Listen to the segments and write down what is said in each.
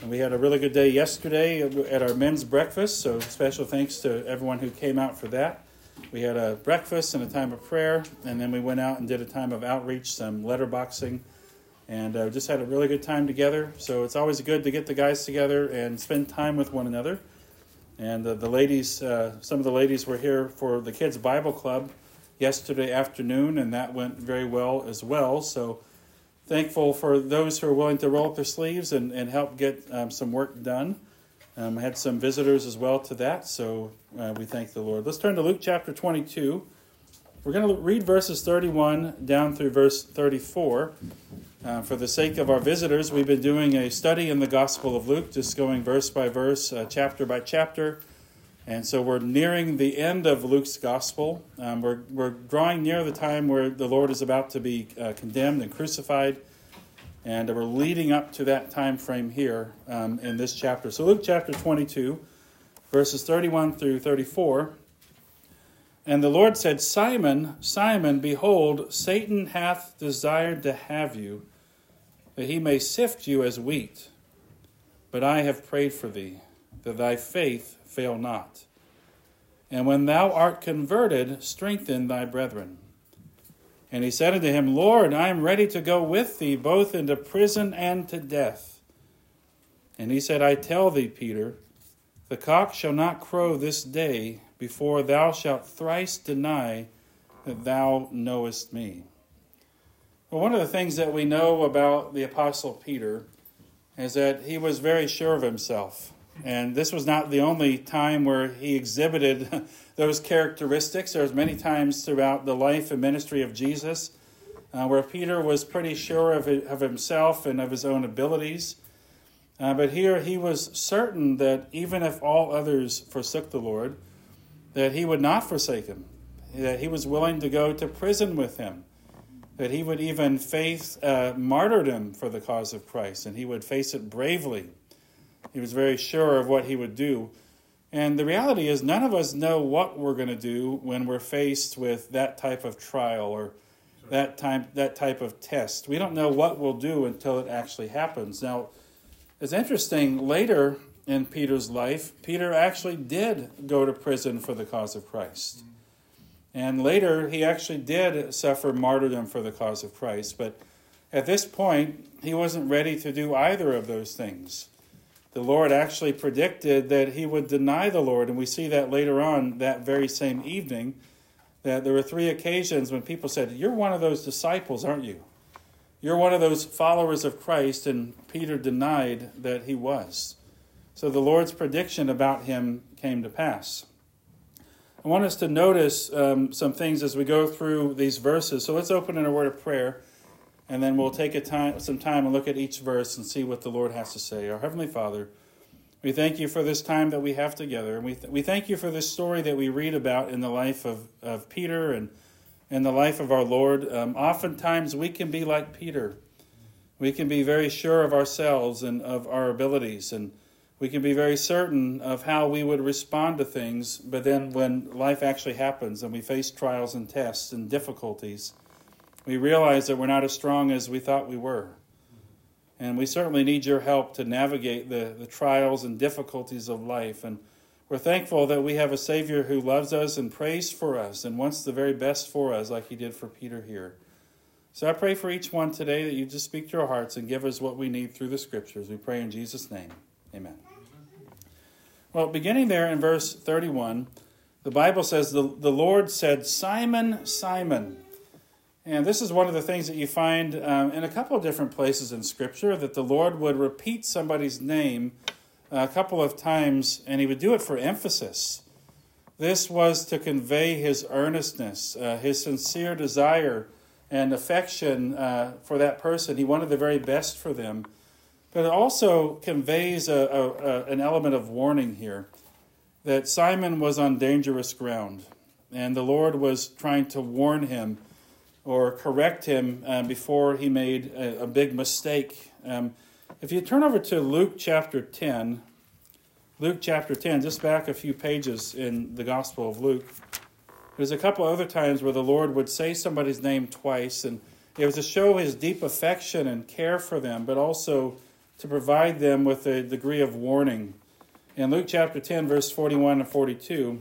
And we had a really good day yesterday at our men's breakfast, so special thanks to everyone who came out for that. We had a breakfast and a time of prayer, and then we went out and did a time of outreach, some letterboxing, and just had a really good time together. So it's always good to get the guys together and spend time with one another. And the ladies, some of the ladies were here for the Kids Bible Club yesterday afternoon, and that went very well as well. So thankful for those who are willing to roll up their sleeves and help get some work done. I had some visitors as well to that, so we thank the Lord. Let's turn to Luke chapter 22. We're going to read verses 31 down through verse 34. For the sake of our visitors, we've been doing a study in the Gospel of Luke, just going verse by verse, chapter by chapter. And so we're nearing the end of Luke's Gospel. We're drawing near the time where the Lord is about to be condemned and crucified. And we're leading up to that time frame here in this chapter. So Luke chapter 22, verses 31 through 34. And the Lord said, Simon, Simon, behold, Satan hath desired to have you, that he may sift you as wheat. But I have prayed for thee, that thy faith fail not. And when thou art converted, strengthen thy brethren. And he said unto him, Lord, I am ready to go with thee, both into prison and to death. And he said, I tell thee, Peter, the cock shall not crow this day before thou shalt thrice deny that thou knowest me. Well, one of the things that we know about the Apostle Peter is that he was very sure of himself. And this was not the only time where he exhibited those characteristics. There's many times throughout the life and ministry of Jesus where Peter was pretty sure of himself and of his own abilities. But here he was certain that even if all others forsook the Lord, that he would not forsake him, that he was willing to go to prison with him, that he would even face martyrdom for the cause of Christ, and he would face it bravely. He was very sure of what he would do. And the reality is none of us know what we're going to do when we're faced with that type of trial or that type of test. We don't know what we'll do until it actually happens. Now, it's interesting, later in Peter's life, Peter actually did go to prison for the cause of Christ. And later, he actually did suffer martyrdom for the cause of Christ. But at this point, he wasn't ready to do either of those things. The Lord actually predicted that he would deny the Lord, and we see that later on that very same evening, that there were 3 occasions when people said, you're one of those disciples, aren't you? You're one of those followers of Christ, and Peter denied that he was. So the Lord's prediction about him came to pass. I want us to notice some things as we go through these verses. So let's open in a word of prayer, and then we'll take some time and look at each verse and see what the Lord has to say. Our Heavenly Father, we thank you for this time that we have together. And we thank you for this story that we read about in the life of Peter and in the life of our Lord. Oftentimes we can be like Peter. We can be very sure of ourselves and of our abilities, and we can be very certain of how we would respond to things. But then when life actually happens and we face trials and tests and difficulties, we realize that we're not as strong as we thought we were. And we certainly need your help to navigate the trials and difficulties of life. And we're thankful that we have a Savior who loves us and prays for us and wants the very best for us, like he did for Peter here. So I pray for each one today that you just speak to our hearts and give us what we need through the Scriptures. We pray in Jesus' name. Amen. Well, beginning there in verse 31, the Bible says, the Lord said, Simon, Simon. And this is one of the things that you find in a couple of different places in Scripture, that the Lord would repeat somebody's name a couple of times, and he would do it for emphasis. This was to convey his earnestness, his sincere desire and affection for that person. He wanted the very best for them. But it also conveys an element of warning here, that Simon was on dangerous ground, and the Lord was trying to warn him or correct him before he made a big mistake. If you turn over to Luke chapter 10, just back a few pages in the Gospel of Luke, there's a couple other times where the Lord would say somebody's name twice, and it was to show his deep affection and care for them, but also to provide them with a degree of warning. In Luke chapter 10, verse 41 and 42,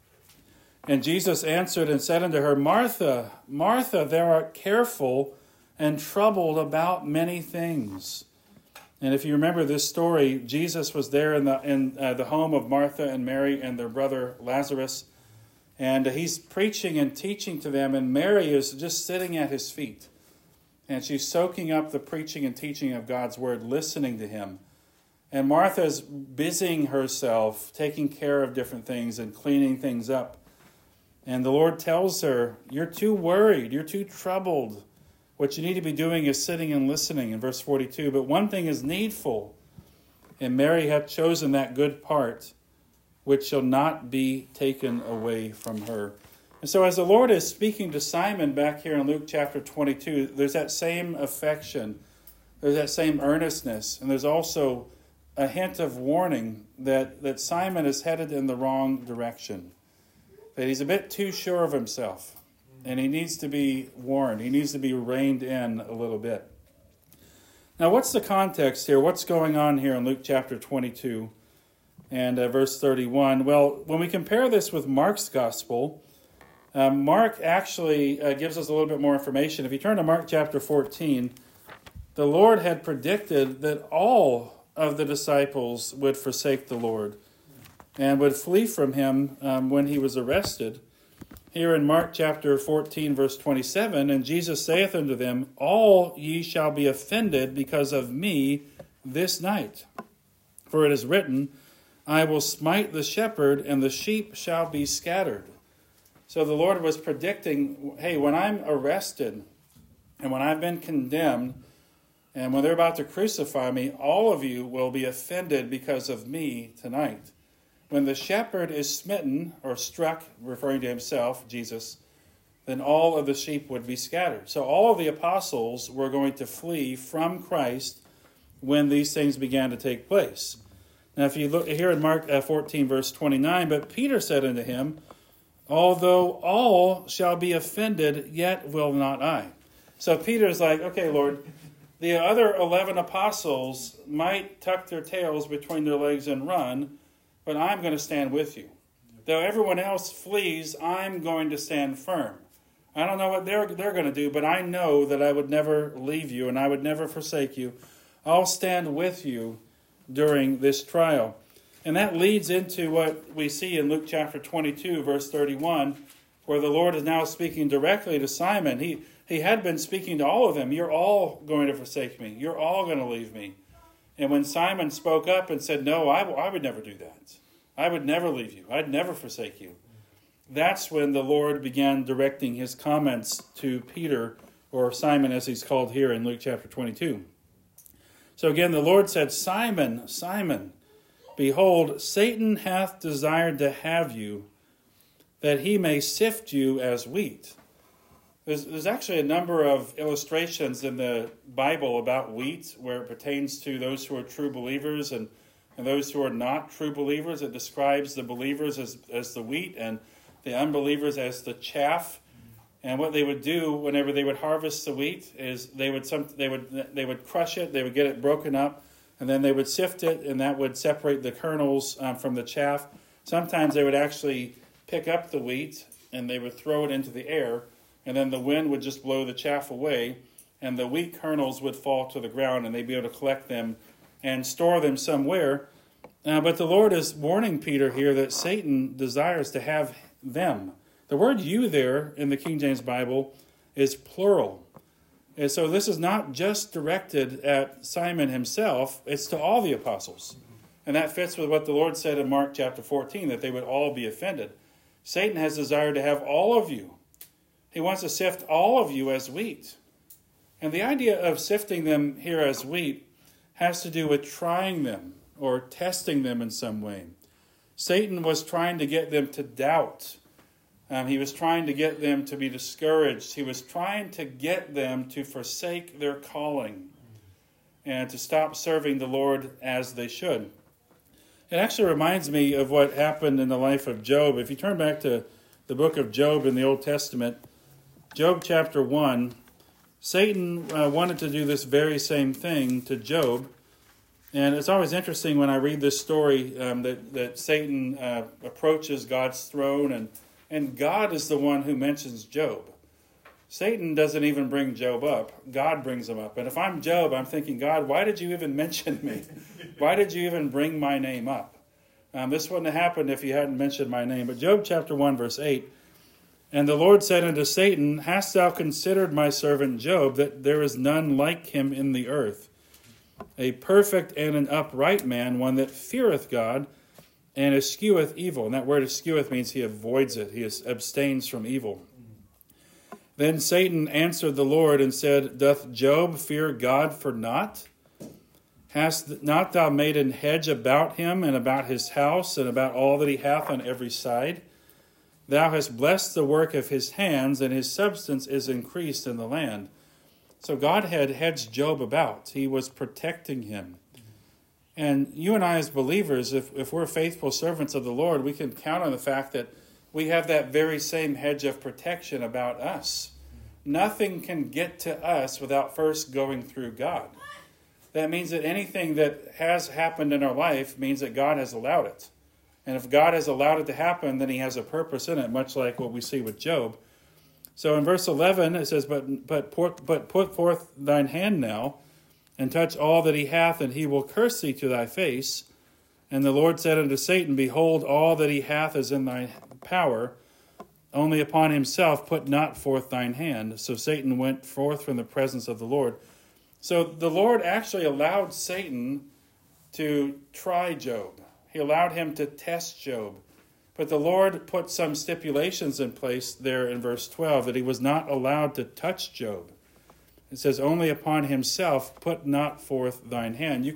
and Jesus answered and said unto her, Martha, Martha, thou art careful and troubled about many things. And if you remember this story, Jesus was there in the home of Martha and Mary and their brother Lazarus, and he's preaching and teaching to them, and Mary is just sitting at his feet, and she's soaking up the preaching and teaching of God's word, listening to him. And Martha is busying herself, taking care of different things and cleaning things up. And the Lord tells her, you're too worried, you're too troubled. What you need to be doing is sitting and listening, in verse 42. But one thing is needful, and Mary hath chosen that good part, which shall not be taken away from her. And so as the Lord is speaking to Simon back here in Luke chapter 22, there's that same affection, there's that same earnestness, and there's also a hint of warning that Simon is headed in the wrong direction, that he's a bit too sure of himself, and he needs to be warned. He needs to be reined in a little bit. Now, what's the context here? What's going on here in Luke chapter 22 and verse 31? Well, when we compare this with Mark's gospel, Mark actually gives us a little bit more information. If you turn to Mark chapter 14, the Lord had predicted that all of the disciples would forsake the Lord and would flee from him when he was arrested. Here in Mark chapter 14, verse 27, and Jesus saith unto them, all ye shall be offended because of me this night. For it is written, I will smite the shepherd, and the sheep shall be scattered. So the Lord was predicting, hey, when I'm arrested, and when I've been condemned, and when they're about to crucify me, all of you will be offended because of me tonight. When the shepherd is smitten or struck, referring to himself, Jesus, then all of the sheep would be scattered. So all of the apostles were going to flee from Christ when these things began to take place. Now if you look here in Mark 14, verse 29, but Peter said unto him, although all shall be offended, yet will not I. So Peter's like, okay, Lord, the other 11 apostles might tuck their tails between their legs and run, but I'm going to stand with you. Though everyone else flees, I'm going to stand firm. I don't know what they're going to do, but I know that I would never leave you and I would never forsake you. I'll stand with you during this trial. And that leads into what we see in Luke chapter 22, verse 31, where the Lord is now speaking directly to Simon. He had been speaking to all of them. You're all going to forsake me. You're all going to leave me. And when Simon spoke up and said, no, I would never do that. I would never leave you. I'd never forsake you. That's when the Lord began directing his comments to Peter, or Simon as he's called here in Luke chapter 22. So again, the Lord said, Simon, Simon, behold, Satan hath desired to have you, that he may sift you as wheat. There's actually a number of illustrations in the Bible about wheat where it pertains to those who are true believers and those who are not true believers. It describes the believers as the wheat and the unbelievers as the chaff. And what they would do whenever they would harvest the wheat is they would crush it, they would get it broken up, and then they would sift it, and that would separate the kernels from the chaff. Sometimes they would actually pick up the wheat and they would throw it into the air, and then the wind would just blow the chaff away, and the wheat kernels would fall to the ground, and they'd be able to collect them and store them somewhere. But the Lord is warning Peter here that Satan desires to have them. The word you there in the King James Bible is plural. And so this is not just directed at Simon himself, it's to all the apostles. And that fits with what the Lord said in Mark chapter 14, that they would all be offended. Satan has desired to have all of you. He wants to sift all of you as wheat. And the idea of sifting them here as wheat has to do with trying them or testing them in some way. Satan was trying to get them to doubt. He was trying to get them to be discouraged. He was trying to get them to forsake their calling and to stop serving the Lord as they should. It actually reminds me of what happened in the life of Job. If you turn back to the book of Job in the Old Testament, Job chapter 1, Satan wanted to do this very same thing to Job. And it's always interesting when I read this story that Satan approaches God's throne, and God is the one who mentions Job. Satan doesn't even bring Job up. God brings him up. And if I'm Job, I'm thinking, God, why did you even mention me? Why did you even bring my name up? This wouldn't have happened if you hadn't mentioned my name. But Job chapter 1, verse 8, and the Lord said unto Satan, hast thou considered my servant Job, that there is none like him in the earth, a perfect and an upright man, one that feareth God, and escheweth evil. And that word escheweth means he avoids it. He abstains from evil. Then Satan answered the Lord and said, doth Job fear God for naught? Hast not thou made an hedge about him and about his house and about all that he hath on every side? Thou hast blessed the work of his hands, and his substance is increased in the land. So God had hedged Job about. He was protecting him. And you and I as believers, if we're faithful servants of the Lord, we can count on the fact that we have that very same hedge of protection about us. Nothing can get to us without first going through God. That means that anything that has happened in our life means that God has allowed it. And if God has allowed it to happen, then he has a purpose in it, much like what we see with Job. So in verse 11, it says, But put forth thine hand now, and touch all that he hath, and he will curse thee to thy face. And the Lord said unto Satan, Behold, all that he hath is in thy power, only upon himself put not forth thine hand. So Satan went forth from the presence of the Lord. So the Lord actually allowed Satan to try Job. He allowed him to test Job. But the Lord put some stipulations in place there in verse 12 that he was not allowed to touch Job. It says, only upon himself put not forth thine hand. You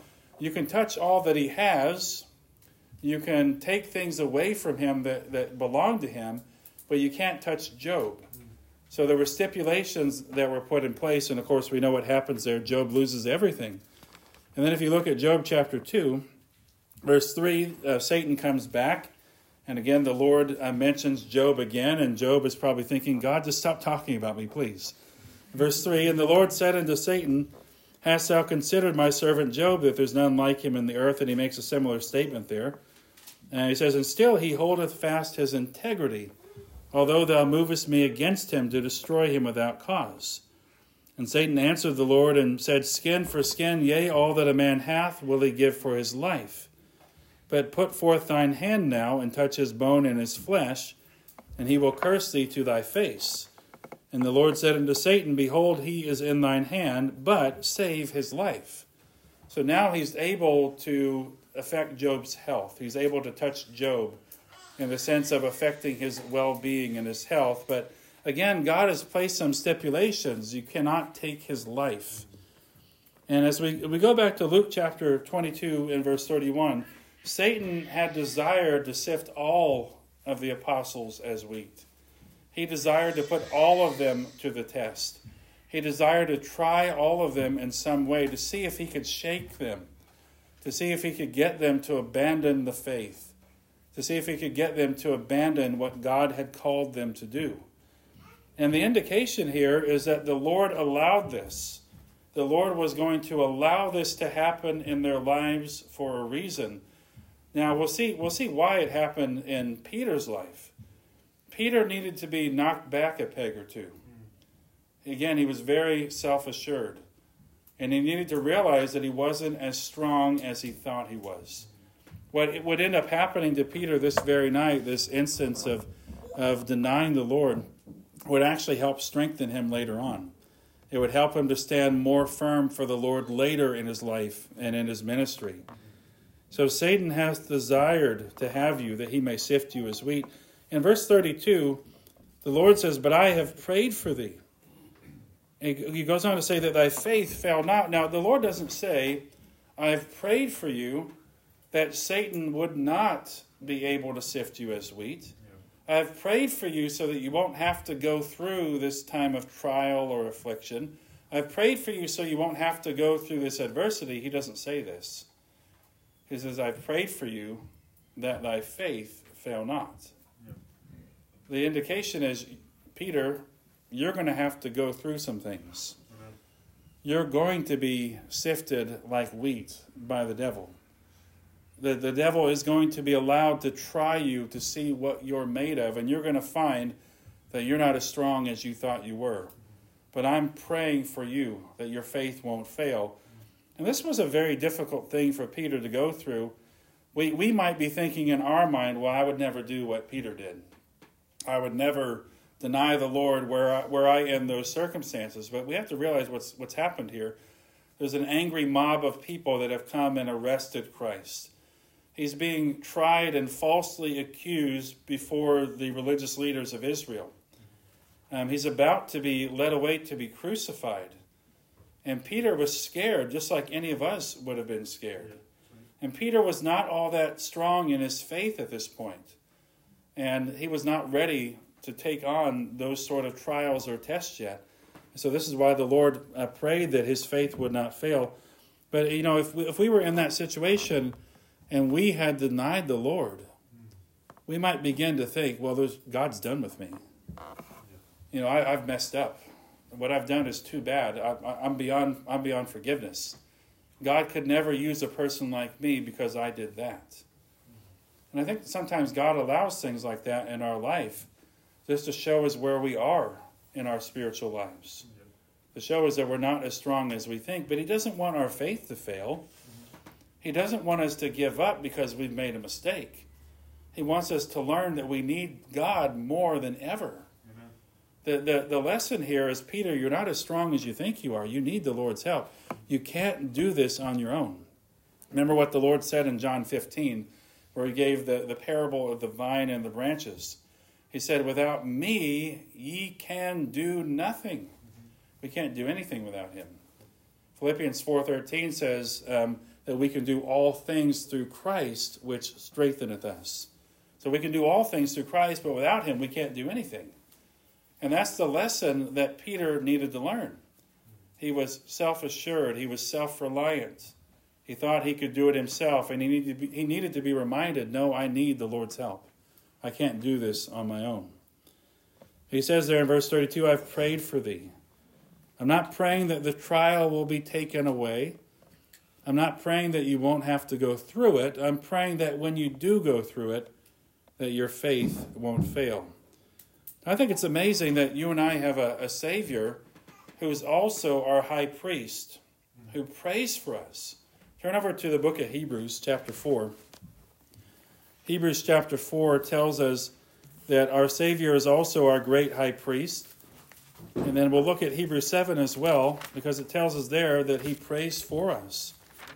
can touch all that he has. You can take things away from him that belong to him, but you can't touch Job. So there were stipulations that were put in place, and of course we know what happens there. Job loses everything. And then if you look at Job chapter 2, verse 3, Satan comes back. And again, the Lord mentions Job again, and Job is probably thinking, God, just stop talking about me, please. Verse 3, and the Lord said unto Satan, hast thou considered my servant Job, that there's none like him in the earth? And he makes a similar statement there. And he says, and still he holdeth fast his integrity, although thou movest me against him to destroy him without cause. And Satan answered the Lord and said, skin for skin, yea, all that a man hath will he give for his life. But put forth thine hand now, and touch his bone and his flesh, and he will curse thee to thy face. And the Lord said unto Satan, behold, he is in thine hand, but save his life. So now he's able to affect Job's health. He's able to touch Job in the sense of affecting his well-being and his health. But again, God has placed some stipulations. You cannot take his life. And as we go back to Luke chapter 22 and verse 31, Satan had desired to sift all of the apostles as wheat. He desired to put all of them to the test. He desired to try all of them in some way to see if he could shake them, to see if he could get them to abandon the faith, to see if he could get them to abandon what God had called them to do. And the indication here is that the Lord allowed this. The Lord was going to allow this to happen in their lives for a reason. Now, we'll see why it happened in Peter's life. Peter needed to be knocked back a peg or two. Again, he was very self-assured. And he needed to realize that he wasn't as strong as he thought he was. What would end up happening to Peter this very night, this instance of denying the Lord, would actually help strengthen him later on. It would help him to stand more firm for the Lord later in his life and in his ministry. So Satan has desired to have you, that he may sift you as wheat. In verse 32, the Lord says, but I have prayed for thee. He goes on to say that thy faith fail not. Now, the Lord doesn't say, I have prayed for you that Satan would not be able to sift you as wheat. I have prayed for you so that you won't have to go through this time of trial or affliction. I've prayed for you so you won't have to go through this adversity. He doesn't say this. He says, I've prayed for you that thy faith fail not. Yeah. The indication is, Peter, you're going to have to go through some things. Amen. you're going to be sifted like wheat by the devil. The devil is going to be allowed to try you to see what you're made of, and you're going to find that you're not as strong as you thought you were. But I'm praying for you that your faith won't fail. And this was a very difficult thing for Peter to go through. We might be thinking in our mind, well, I would never do what Peter did. I would never deny the Lord where I in those circumstances. But we have to realize what's happened here. There's an angry mob of people that have come and arrested Christ. He's being tried and falsely accused before the religious leaders of Israel. He's about to be led away to be crucified. And Peter was scared, just like any of us would have been scared. And Peter was not all that strong in his faith at this point. And he was not ready to take on those sort of trials or tests yet. So this is why the Lord prayed that his faith would not fail. But, if we were in that situation and we had denied the Lord, we might begin to think, well, God's done with me. I've messed up. What I've done is too bad. I'm beyond forgiveness. God could never use a person like me because I did that. And I think sometimes God allows things like that in our life just to show us where we are in our spiritual lives. To show us that we're not as strong as we think. But he doesn't want our faith to fail. He doesn't want us to give up because we've made a mistake. He wants us to learn that we need God more than ever. The lesson here is, Peter, you're not as strong as you think you are. You need the Lord's help. You can't do this on your own. Remember what the Lord said in John 15, where he gave the parable of the vine and the branches. He said, without me, ye can do nothing. We can't do anything without him. Philippians 4:13 says that we can do all things through Christ, which strengtheneth us. So we can do all things through Christ, but without him, we can't do anything. And that's the lesson that Peter needed to learn. He was self-assured. He was self-reliant. He thought he could do it himself, and he needed to be reminded, no, I need the Lord's help. I can't do this on my own. He says there in verse 32, I've prayed for thee. I'm not praying that the trial will be taken away. I'm not praying that you won't have to go through it. I'm praying that when you do go through it, that your faith won't fail. I think it's amazing that you and I have a Savior who is also our high priest, who prays for us. Turn over to the book of Hebrews, chapter 4. Hebrews chapter 4 tells us that our Savior is also our great high priest. And then we'll look at Hebrews 7 as well, because it tells us there that he prays for us.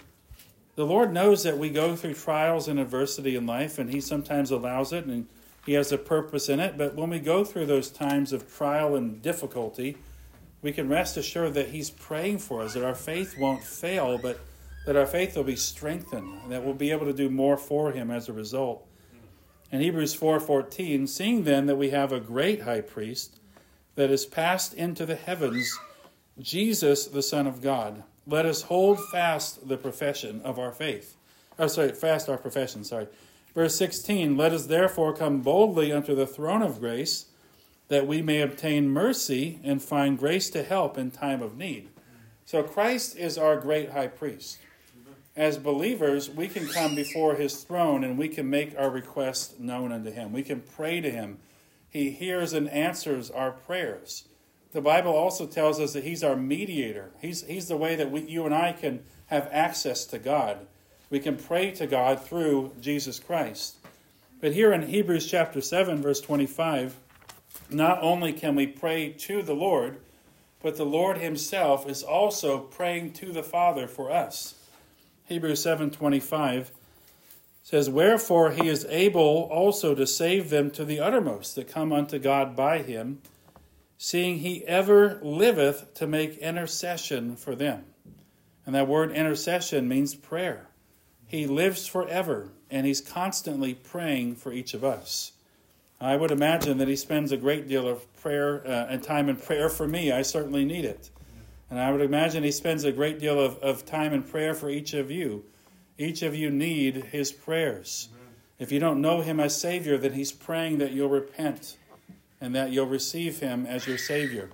The Lord knows that we go through trials and adversity in life, and he sometimes allows it, and he has a purpose in it. But when we go through those times of trial and difficulty, we can rest assured that he's praying for us, that our faith won't fail, but that our faith will be strengthened, and that we'll be able to do more for him as a result. In Hebrews 4:14, seeing then that we have a great high priest that is passed into the heavens, Jesus, the Son of God, let us hold fast the profession of our faith. Fast our profession. Verse 16, let us therefore come boldly unto the throne of grace, that we may obtain mercy and find grace to help in time of need. So Christ is our great high priest. As believers, we can come before his throne and we can make our requests known unto him. We can pray to him. He hears and answers our prayers. The Bible also tells us that he's our mediator. He's the way that you and I can have access to God. We can pray to God through Jesus Christ. But here in Hebrews chapter 7, verse 25, not only can we pray to the Lord, but the Lord himself is also praying to the Father for us. Hebrews 7:25 says, wherefore he is able also to save them to the uttermost that come unto God by him, seeing he ever liveth to make intercession for them. And that word intercession means prayer. He lives forever, and he's constantly praying for each of us. I would imagine that he spends a great deal of prayer and time in prayer for me. I certainly need it. And I would imagine he spends a great deal of time in prayer for each of you. Each of you need his prayers. Amen. If you don't know him as Savior, then he's praying that you'll repent and that you'll receive him as your Savior.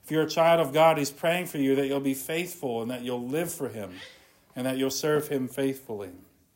If you're a child of God, he's praying for you that you'll be faithful and that you'll live for him and that you'll serve him faithfully.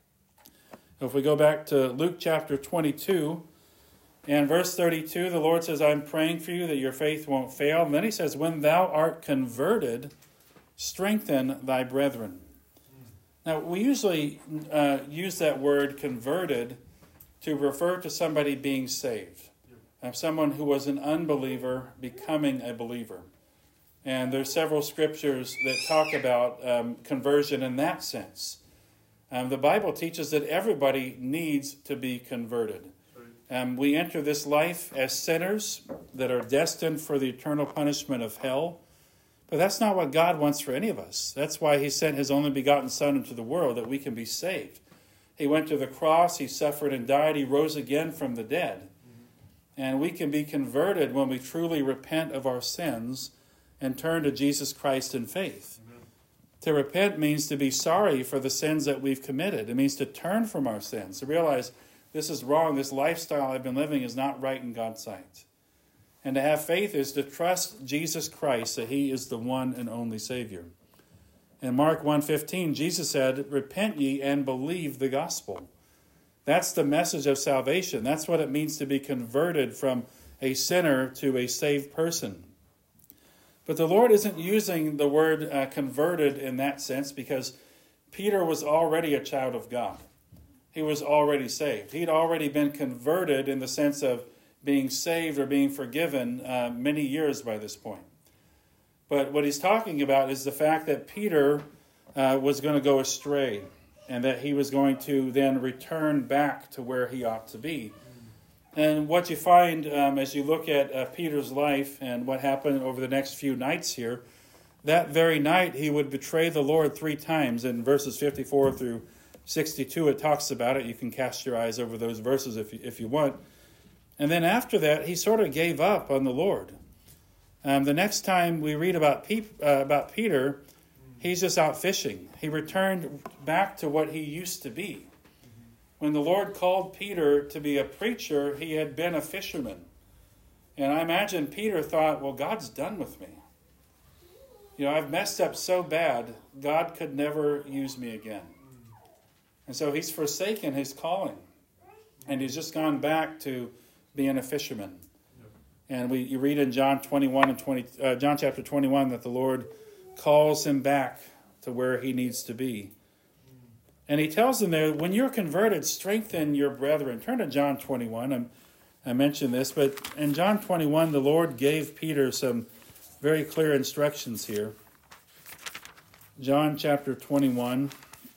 If we go back to Luke chapter 22 and verse 32, the Lord says, I'm praying for you that your faith won't fail. And then he says, when thou art converted, strengthen thy brethren. Now, we usually use that word converted to refer to somebody being saved. Someone who was an unbeliever becoming a believer. And there's several scriptures that talk about conversion in that sense. The Bible teaches that everybody needs to be converted. We enter this life as sinners that are destined for the eternal punishment of hell. But that's not what God wants for any of us. That's why he sent his only begotten Son into the world, that we can be saved. He went to the cross, he suffered and died, he rose again from the dead. And we can be converted when we truly repent of our sins and turn to Jesus Christ in faith. Amen. To repent means to be sorry for the sins that we've committed. It means to turn from our sins, to realize this is wrong, this lifestyle I've been living is not right in God's sight. And to have faith is to trust Jesus Christ, that he is the one and only Savior. In Mark 1:15, Jesus said, repent ye and believe the gospel. That's the message of salvation. That's what it means to be converted from a sinner to a saved person. But the Lord isn't using the word converted in that sense, because Peter was already a child of God. He was already saved. He'd already been converted in the sense of being saved or being forgiven many years by this point. But what he's talking about is the fact that Peter was going to go astray, and that he was going to then return back to where he ought to be. And what you find as you look at Peter's life and what happened over the next few nights here, that very night he would betray the Lord 3 times. In verses 54 through 62 it talks about it. You can cast your eyes over those verses if you want. And then after that he sort of gave up on the Lord. The next time we read about Peter, he's just out fishing. He returned back to what he used to be. When the Lord called Peter to be a preacher, he had been a fisherman. And I imagine Peter thought, well, God's done with me. I've messed up so bad, God could never use me again. And so he's forsaken his calling. And he's just gone back to being a fisherman. And you read in John chapter 21 that the Lord calls him back to where he needs to be. And he tells them there, when you're converted, strengthen your brethren. Turn to John 21. I mentioned this, but in John 21, the Lord gave Peter some very clear instructions here. John chapter 21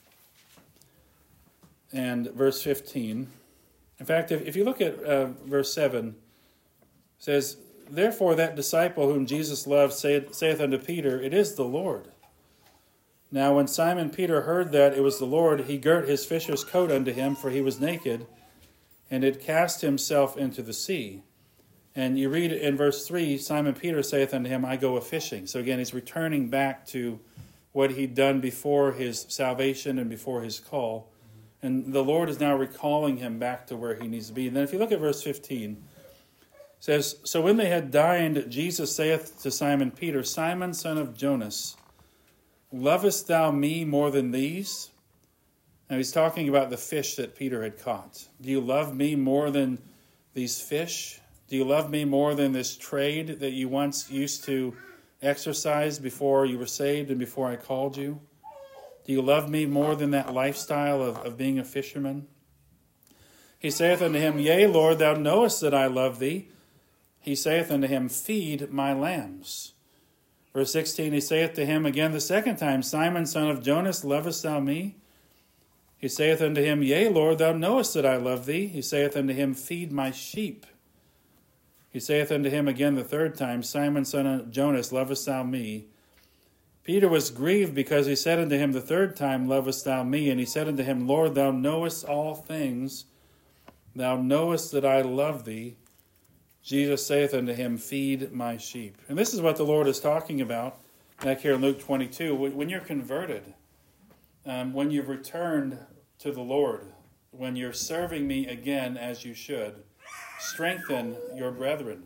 and verse 15. In fact, if you look at verse 7, it says, therefore that disciple whom Jesus loved saith unto Peter, it is the Lord. Now when Simon Peter heard that it was the Lord, he girt his fisher's coat unto him, for he was naked, and had cast himself into the sea. And you read in verse 3, Simon Peter saith unto him, I go a-fishing. So again, he's returning back to what he'd done before his salvation and before his call. And the Lord is now recalling him back to where he needs to be. And then if you look at verse 15, it says, so when they had dined, Jesus saith to Simon Peter, Simon, son of Jonas, lovest thou me more than these? Now he's talking about the fish that Peter had caught. Do you love me more than these fish? Do you love me more than this trade that you once used to exercise before you were saved and before I called you? Do you love me more than that lifestyle of being a fisherman? He saith unto him, yea, Lord, thou knowest that I love thee. He saith unto him, feed my lambs. Verse 16, he saith to him again the second time, Simon, son of Jonas, lovest thou me? He saith unto him, yea, Lord, thou knowest that I love thee. He saith unto him, feed my sheep. He saith unto him again the third time, Simon, son of Jonas, lovest thou me? Peter was grieved because he said unto him the third time, lovest thou me? And he said unto him, Lord, thou knowest all things. Thou knowest that I love thee. Jesus saith unto him, feed my sheep. And this is what the Lord is talking about back here in Luke 22. When you're converted, when you've returned to the Lord, when you're serving me again as you should, strengthen your brethren.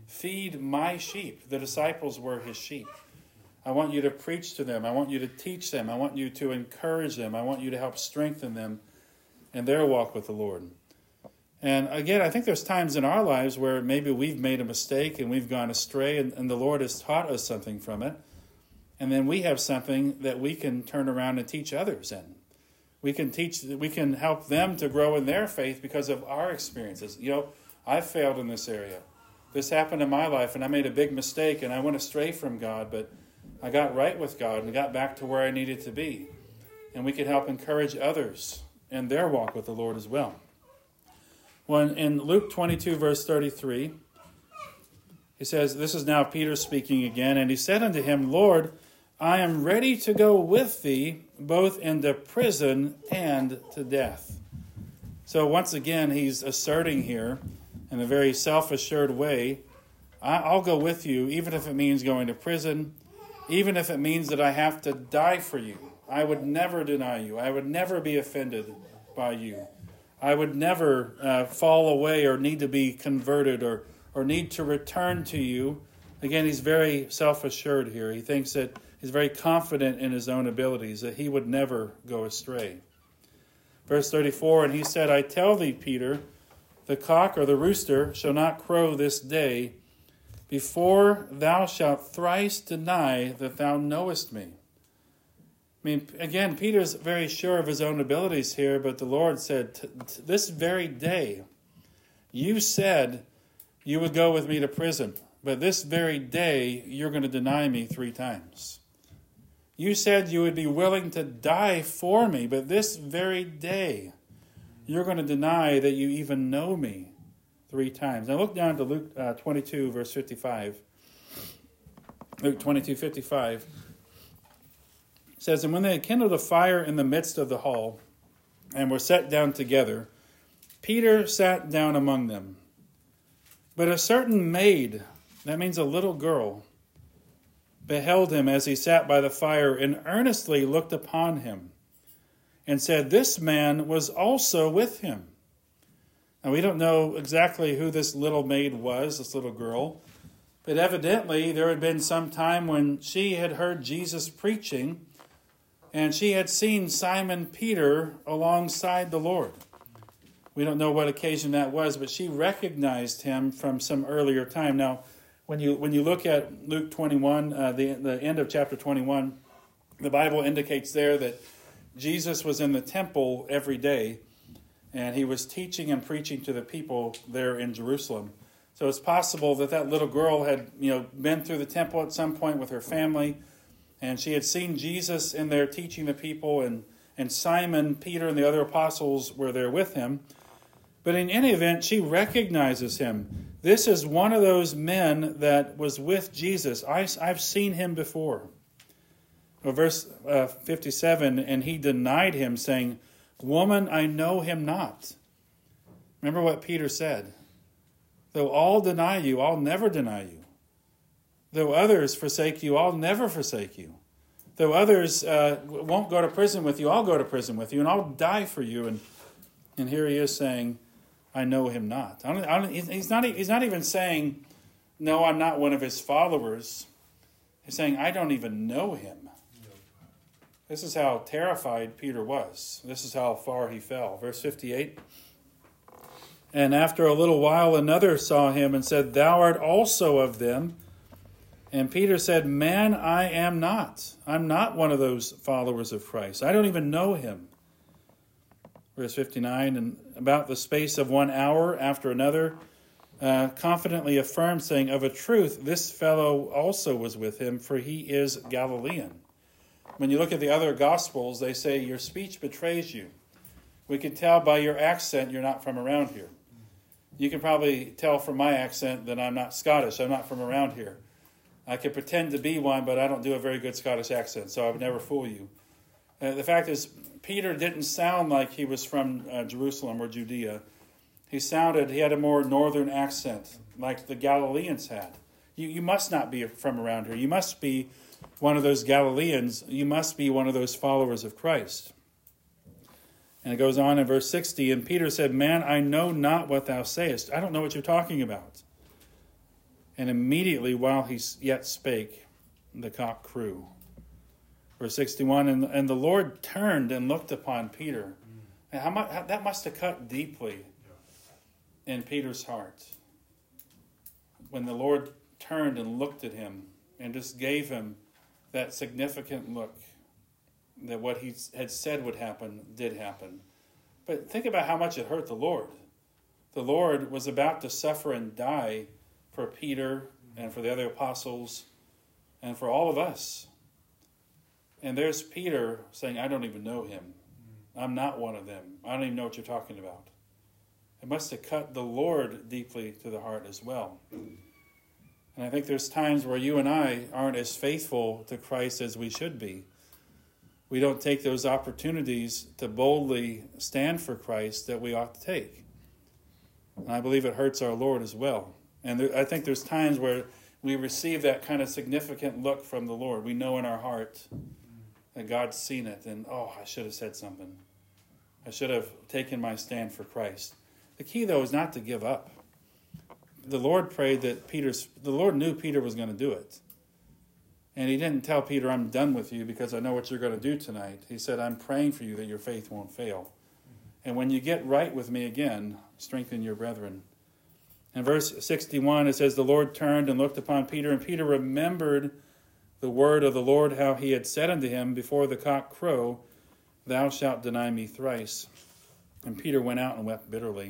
Feed my sheep. The disciples were his sheep. I want you to preach to them. I want you to teach them. I want you to encourage them. I want you to help strengthen them in their walk with the Lord. And again, I think there's times in our lives where maybe we've made a mistake and we've gone astray, and the Lord has taught us something from it. And then we have something that we can turn around and teach others in. We can help them to grow in their faith because of our experiences. I've failed in this area. This happened in my life, and I made a big mistake, and I went astray from God, but I got right with God and got back to where I needed to be. And we can help encourage others in their walk with the Lord as well. Well, in Luke 22, verse 33, he says, this is now Peter speaking again, and he said unto him, Lord, I am ready to go with thee, both into prison and to death. So once again, he's asserting here in a very self-assured way, I'll go with you, even if it means going to prison, even if it means that I have to die for you. I would never deny you. I would never be offended by you. I would never fall away or need to be converted or need to return to you. Again, he's very self-assured here. He thinks that he's very confident in his own abilities, that he would never go astray. Verse 34, and he said, I tell thee, Peter, the cock or the rooster shall not crow this day before thou shalt thrice deny that thou knowest me. Again, Peter's very sure of his own abilities here, but the Lord said, this very day, you said you would go with me to prison, but this very day, you're going to deny me 3 times. You said you would be willing to die for me, but this very day, you're going to deny that you even know me 3 times. Now look down to Luke 22, verse 55. Luke 22:55. It says, and when they had kindled a fire in the midst of the hall, and were set down together, Peter sat down among them. But a certain maid, that means a little girl, beheld him as he sat by the fire, and earnestly looked upon him, and said, this man was also with him. Now we don't know exactly who this little maid was, this little girl, but evidently there had been some time when she had heard Jesus preaching, and she had seen Simon Peter alongside the Lord. We don't know what occasion that was, but she recognized him from some earlier time. Now, when you look at Luke 21, the end of chapter 21, the Bible indicates there that Jesus was in the temple every day, and he was teaching and preaching to the people there in Jerusalem. So it's possible that little girl had been through the temple at some point with her family, and she had seen Jesus in there teaching the people, and Simon, Peter, and the other apostles were there with him. But in any event, she recognizes him. This is one of those men that was with Jesus. I've seen him before. Well, verse 57, and he denied him, saying, Woman, I know him not. Remember what Peter said. Though all deny you, I'll never deny you. Though others forsake you, I'll never forsake you. Though others won't go to prison with you, I'll go to prison with you, and I'll die for you. And here he is saying, I know him not. He's not even saying, no, I'm not one of his followers. He's saying, I don't even know him. This is how terrified Peter was. This is how far he fell. Verse 58. And after a little while, another saw him and said, Thou art also of them. And Peter said, Man, I am not. I'm not one of those followers of Christ. I don't even know him. Verse 59, and about the space of 1 hour after another, confidently affirmed, saying, Of a truth, this fellow also was with him, for he is Galilean. When you look at the other Gospels, they say, Your speech betrays you. We can tell by your accent you're not from around here. You can probably tell from my accent that I'm not Scottish. I'm not from around here. I could pretend to be one, but I don't do a very good Scottish accent, so I would never fool you. The fact is, Peter didn't sound like he was from Jerusalem or Judea. He had a more northern accent, like the Galileans had. You must not be from around here. You must be one of those Galileans. You must be one of those followers of Christ. And it goes on in verse 60, and Peter said, Man, I know not what thou sayest. I don't know what you're talking about. And immediately while he yet spake, the cock crew. Verse 61, and the Lord turned and looked upon Peter. And that must have cut deeply in Peter's heart. When the Lord turned and looked at him and just gave him that significant look, that what he had said would happen did happen. But think about how much it hurt the Lord. The Lord was about to suffer and die for Peter and for the other apostles and for all of us. And there's Peter saying, I don't even know him. I'm not one of them. I don't even know what you're talking about. It must have cut the Lord deeply to the heart as well. And I think there's times where you and I aren't as faithful to Christ as we should be. We don't take those opportunities to boldly stand for Christ that we ought to take. And I believe it hurts our Lord as well. And I think there's times where we receive that kind of significant look from the Lord. We know in our heart that God's seen it, and I should have said something. I should have taken my stand for Christ. The key, though, is not to give up. The Lord prayed that the Lord knew Peter was going to do it. And he didn't tell Peter, I'm done with you because I know what you're going to do tonight. He said, I'm praying for you that your faith won't fail. And when you get right with me again, strengthen your brethren. In verse 61, it says, the Lord turned and looked upon Peter, and Peter remembered the word of the Lord, how he had said unto him, before the cock crow, thou shalt deny me thrice. And Peter went out and wept bitterly.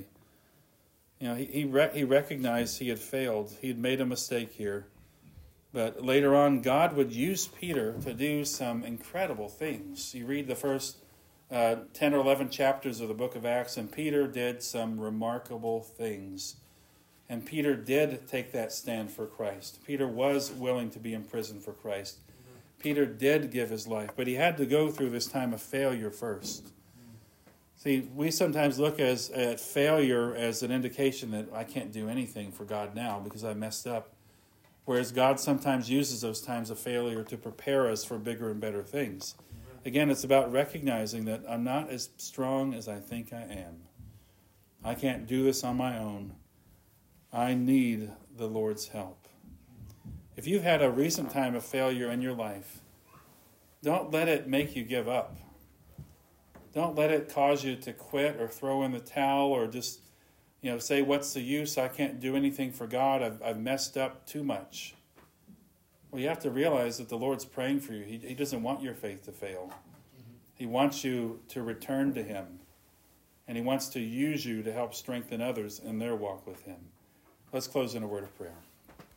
He recognized he had failed. He had made a mistake here. But later on, God would use Peter to do some incredible things. You read the first 10 or 11 chapters of the book of Acts, and Peter did some remarkable things. And Peter did take that stand for Christ. Peter was willing to be imprisoned for Christ. Peter did give his life, but he had to go through this time of failure first. See, we sometimes look at failure as an indication that I can't do anything for God now because I messed up. Whereas God sometimes uses those times of failure to prepare us for bigger and better things. Again, it's about recognizing that I'm not as strong as I think I am. I can't do this on my own. I need the Lord's help. If you've had a recent time of failure in your life, don't let it make you give up. Don't let it cause you to quit or throw in the towel or just say, what's the use? I can't do anything for God. I've messed up too much. Well, you have to realize that the Lord's praying for you. He doesn't want your faith to fail. He wants you to return to Him. And He wants to use you to help strengthen others in their walk with Him. Let's close in a word of prayer.